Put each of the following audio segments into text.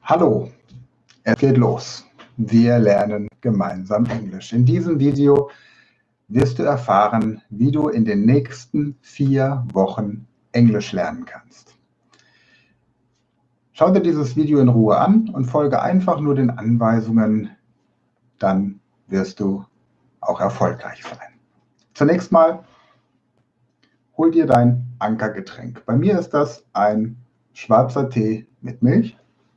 Hallo, es geht los. Wir lernen gemeinsam Englisch. In diesem Video wirst du erfahren, wie du in den nächsten 4 Wochen Englisch lernen kannst. Schau dir dieses Video in Ruhe an und folge einfach nur den Anweisungen, dann wirst du auch erfolgreich sein. Zunächst mal, hol dir dein Ankergetränk. Bei mir ist das ein schwarzer Tee mit Milch.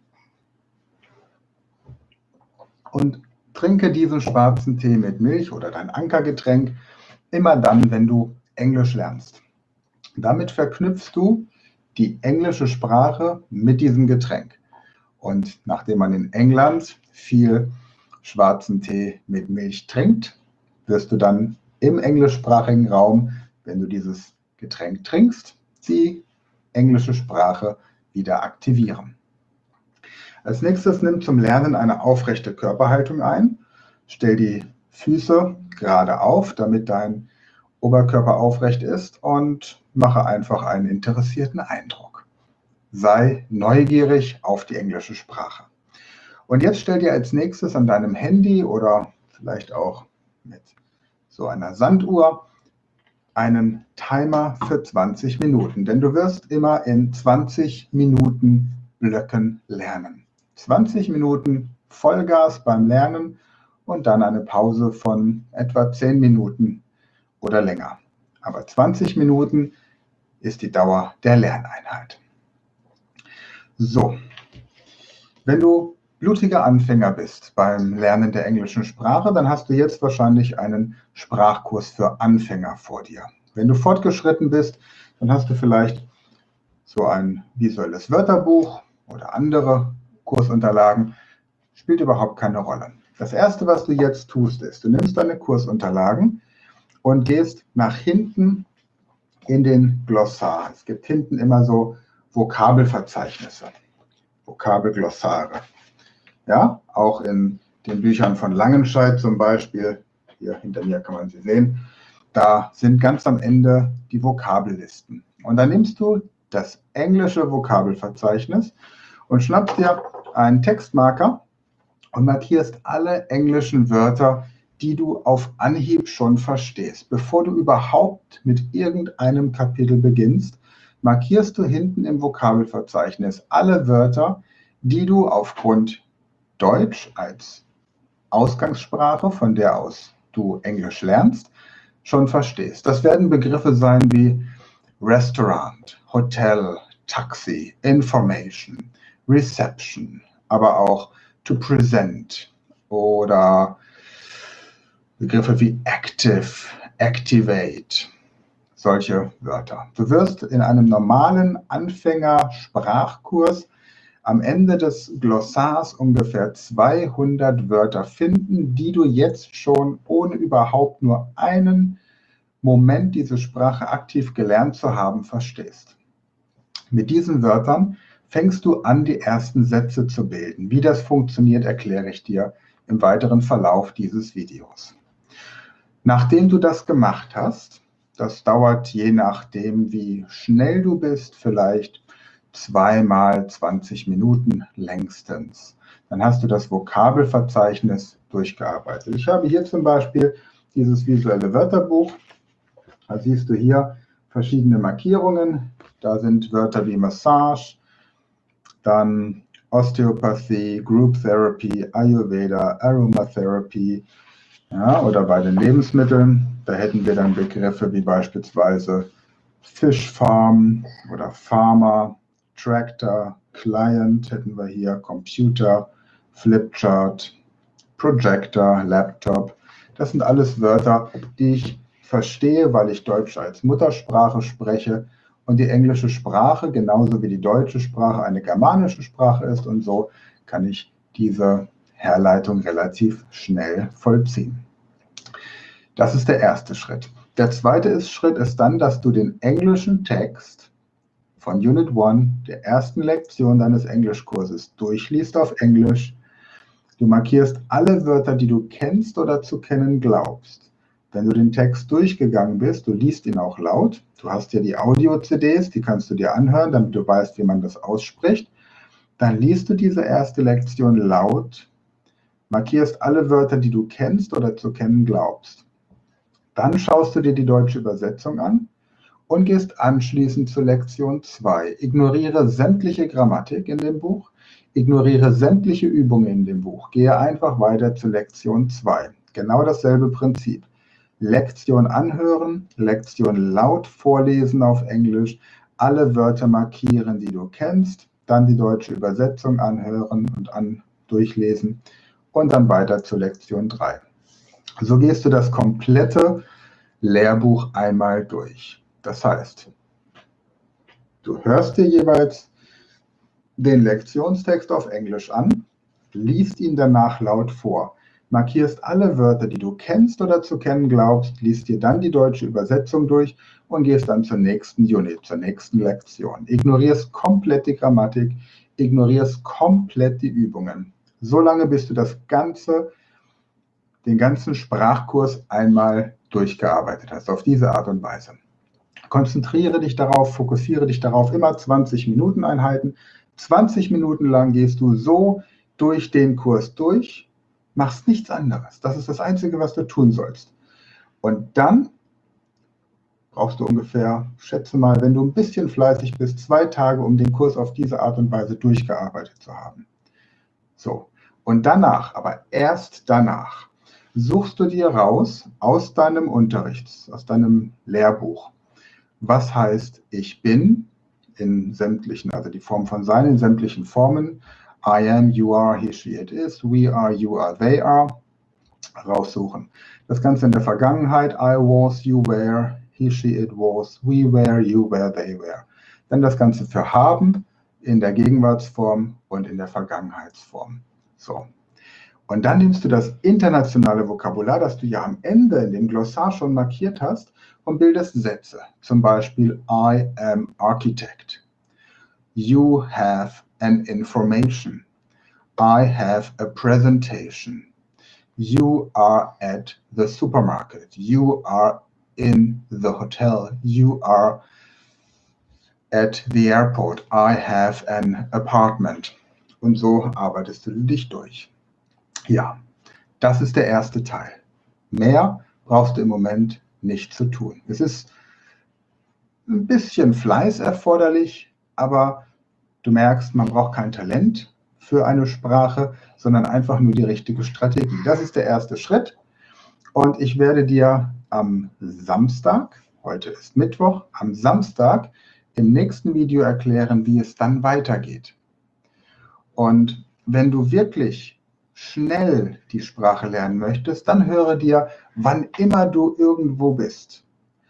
Und trinke diesen schwarzen Tee mit Milch oder dein Ankergetränk immer dann, wenn du Englisch lernst. Damit verknüpfst du die englische Sprache mit diesem Getränk. Und nachdem man in England viel schwarzen Tee mit Milch trinkt, wirst du dann im englischsprachigen Raum, wenn du dieses Getränk trinkst, die englische Sprache wieder aktivieren. Als nächstes nimm zum Lernen eine aufrechte Körperhaltung ein. Stell die Füße gerade auf, damit dein Oberkörper aufrecht ist und mache einfach einen interessierten Eindruck. Sei neugierig auf die englische Sprache. Und jetzt stell dir als nächstes an deinem Handy oder vielleicht auch mit so einer Sanduhr einen Timer für 20 Minuten, denn du wirst immer in 20 Minuten Blöcken lernen. 20 Minuten Vollgas beim Lernen und dann eine Pause von etwa 10 Minuten oder länger. Aber 20 Minuten ist die Dauer der Lerneinheit. So, wenn du blutiger Anfänger bist beim Lernen der englischen Sprache, dann hast du jetzt wahrscheinlich einen Sprachkurs für Anfänger vor dir. Wenn du fortgeschritten bist, dann hast du vielleicht so ein visuelles Wörterbuch oder andere Kursunterlagen, spielt überhaupt keine Rolle. Das Erste, was du jetzt tust, ist, du nimmst deine Kursunterlagen und gehst nach hinten in den Glossar. Es gibt hinten immer so Vokabelverzeichnisse, Vokabelglossare. Ja, auch in den Büchern von Langenscheidt zum Beispiel, hier hinter mir kann man sie sehen, da sind ganz am Ende die Vokabellisten. Und dann nimmst du das englische Vokabelverzeichnis und schnappst dir einen Textmarker und markierst alle englischen Wörter, die du auf Anhieb schon verstehst. Bevor du überhaupt mit irgendeinem Kapitel beginnst, markierst du hinten im Vokabelverzeichnis alle Wörter, die du aufgrund Deutsch als Ausgangssprache, von der aus du Englisch lernst, schon verstehst. Das werden Begriffe sein wie Restaurant, Hotel, Taxi, Information, Reception, aber auch to present oder Begriffe wie active, activate, solche Wörter. Du wirst in einem normalen Anfänger-Sprachkurs am Ende des Glossars ungefähr 200 Wörter finden, die du jetzt schon ohne überhaupt nur einen Moment diese Sprache aktiv gelernt zu haben, verstehst. Mit diesen Wörtern fängst du an, die ersten Sätze zu bilden. Wie das funktioniert, erkläre ich dir im weiteren Verlauf dieses Videos. Nachdem du das gemacht hast, das dauert je nachdem, wie schnell du bist, vielleicht 2 mal 20 Minuten längstens. Dann hast du das Vokabelverzeichnis durchgearbeitet. Ich habe hier zum Beispiel dieses visuelle Wörterbuch. Da siehst du hier verschiedene Markierungen. Da sind Wörter wie Massage, dann Osteopathie, Group Therapy, Ayurveda, Aromatherapy, ja, oder bei den Lebensmitteln. Da hätten wir dann Begriffe wie beispielsweise Fish Farm oder Farmer, Tractor, Client hätten wir hier, Computer, Flipchart, Projector, Laptop. Das sind alles Wörter, die ich verstehe, weil ich Deutsch als Muttersprache spreche und die englische Sprache, genauso wie die deutsche Sprache, eine germanische Sprache ist und so kann ich diese Herleitung relativ schnell vollziehen. Das ist der erste Schritt. Der zweite Schritt ist dann, dass du den englischen Text von Unit 1, der ersten Lektion deines Englischkurses, durchliest auf Englisch. Du markierst alle Wörter, die du kennst oder zu kennen glaubst. Wenn du den Text durchgegangen bist, du liest ihn auch laut. Du hast ja die Audio-CDs, die kannst du dir anhören, damit du weißt, wie man das ausspricht. Dann liest du diese erste Lektion laut, markierst alle Wörter, die du kennst oder zu kennen glaubst. Dann schaust du dir die deutsche Übersetzung an und gehst anschließend zu Lektion 2. Ignoriere sämtliche Grammatik in dem Buch, ignoriere sämtliche Übungen in dem Buch. Gehe einfach weiter zu Lektion 2. Genau dasselbe Prinzip. Lektion anhören, Lektion laut vorlesen auf Englisch, alle Wörter markieren, die du kennst, dann die deutsche Übersetzung anhören und durchlesen und dann weiter zu Lektion 3. So gehst du das komplette Lehrbuch einmal durch. Das heißt, du hörst dir jeweils den Lektionstext auf Englisch an, liest ihn danach laut vor, markierst alle Wörter, die du kennst oder zu kennen glaubst, liest dir dann die deutsche Übersetzung durch und gehst dann zur nächsten Unit, zur nächsten Lektion. Ignorierst komplett die Grammatik, ignorierst komplett die Übungen. Solange bis du den ganzen Sprachkurs einmal durchgearbeitet hast, auf diese Art und Weise. Konzentriere dich darauf, fokussiere dich darauf, immer 20-Minuten-Einheiten. 20 Minuten lang gehst du so durch den Kurs durch, machst nichts anderes. Das ist das Einzige, was du tun sollst. Und dann brauchst du ungefähr, schätze mal, wenn du ein bisschen fleißig bist, 2 Tage, um den Kurs auf diese Art und Weise durchgearbeitet zu haben. So, und danach, aber erst danach, suchst du dir raus aus deinem Unterricht, aus deinem Lehrbuch. Was heißt ich bin in sämtlichen, also die Form von sein in sämtlichen Formen. I am, you are, he, she, it is, we are, you are, they are. Raussuchen. Das Ganze in der Vergangenheit. I was, you were, he, she, it was, we were, you were, they were. Dann das Ganze für haben in der Gegenwartsform und in der Vergangenheitsform. So. Und dann nimmst du das internationale Vokabular, das du ja am Ende in dem Glossar schon markiert hast, und bildest Sätze. Zum Beispiel, I am architect. You have an information. I have a presentation. You are at the supermarket. You are in the hotel. You are at the airport. I have an apartment. Und so arbeitest du dich durch. Ja, das ist der erste Teil. Mehr brauchst du im Moment nicht zu tun. Es ist ein bisschen Fleiß erforderlich, aber du merkst, man braucht kein Talent für eine Sprache, sondern einfach nur die richtige Strategie. Das ist der erste Schritt. Und ich werde dir am Samstag, heute ist Mittwoch, am Samstag im nächsten Video erklären, wie es dann weitergeht. Und wenn du wirklich schnell die Sprache lernen möchtest, dann höre dir, wann immer du irgendwo bist,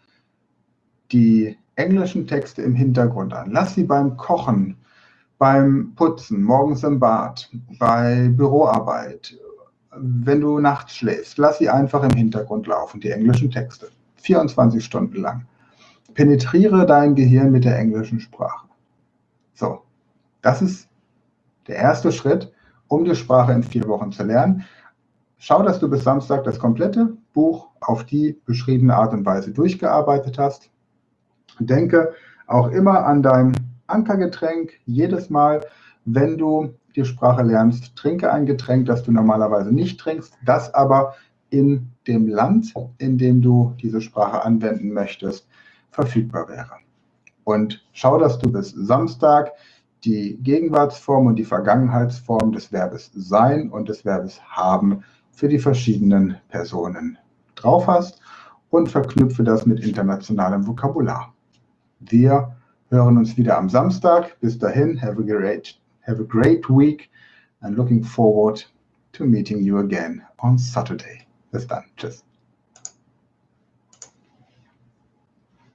die englischen Texte im Hintergrund an. Lass sie beim Kochen, beim Putzen, morgens im Bad, bei Büroarbeit, wenn du nachts schläfst. Lass sie einfach im Hintergrund laufen, die englischen Texte, 24 Stunden lang. Penetriere dein Gehirn mit der englischen Sprache. So, das ist der erste Schritt, um die Sprache in 4 Wochen zu lernen. Schau, dass du bis Samstag das komplette Buch auf die beschriebene Art und Weise durchgearbeitet hast. Denke auch immer an dein Ankergetränk. Jedes Mal, wenn du die Sprache lernst, trinke ein Getränk, das du normalerweise nicht trinkst, das aber in dem Land, in dem du diese Sprache anwenden möchtest, verfügbar wäre. Und schau, dass du bis Samstag die Gegenwartsform und die Vergangenheitsform des Verbes sein und des Verbes haben für die verschiedenen Personen drauf hast und verknüpfe das mit internationalem Vokabular. Wir hören uns wieder am Samstag. Bis dahin, have a great week and looking forward to meeting you again on Saturday. Bis dann. Tschüss.